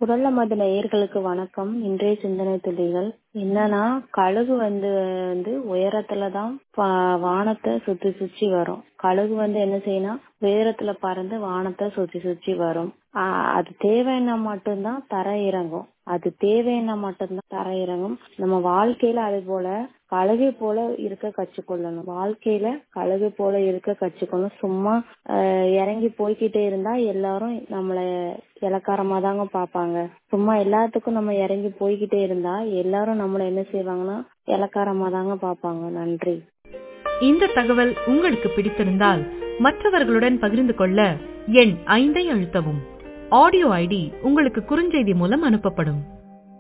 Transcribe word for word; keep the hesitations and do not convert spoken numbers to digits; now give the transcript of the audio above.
குரல் நமது நேயர்களுக்கு வணக்கம். இன்றைய சிந்தனை துளிகள் என்னன்னா, கழுகு வந்து வந்து உயரத்துலதான் பா- வானத்தை சுத்தி சுற்றி வரும். கழுகு வந்து என்ன செய்யணும், உயரத்துல பறந்து வானத்தை சுத்தி சுற்றி வரும். ஆஹ் அது தேவைன்னா மட்டும்தான் தரை இறங்கும். அது தேவைன்னா மட்டும்தான் தரை இறங்கும். நம்ம வாழ்க்கையில அது போல கழுகு போல இருக்க கற்றுக்கொள்ளணும். வாழ்க்கையில கழுகு போல இருக்க கற்றுக்கொள்ளணும். சும்மா ஆஹ் இறங்கி போய்கிட்டே இருந்தா எல்லாரும் நம்மள இளக்காரமா தாங்க பாப்பாங்க. சும்மா எல்லாத்துக்கும் நம்ம இறங்கி போய்கிட்டே இருந்தா எல்லாரும் நம்மள என்ன செய்வாங்கன்னா இளக்காரமா தாங்க பாப்பாங்க. நன்றி. இந்த தகவல் உங்களுக்கு பிடித்திருந்தால் மற்றவர்களுடன் பகிர்ந்து கொள்ள எண் ஐந்தை அழுத்தவும். ஆடியோ ஐடி உங்களுக்கு குறுஞ்செய்தி மூலம் அனுப்பப்படும்.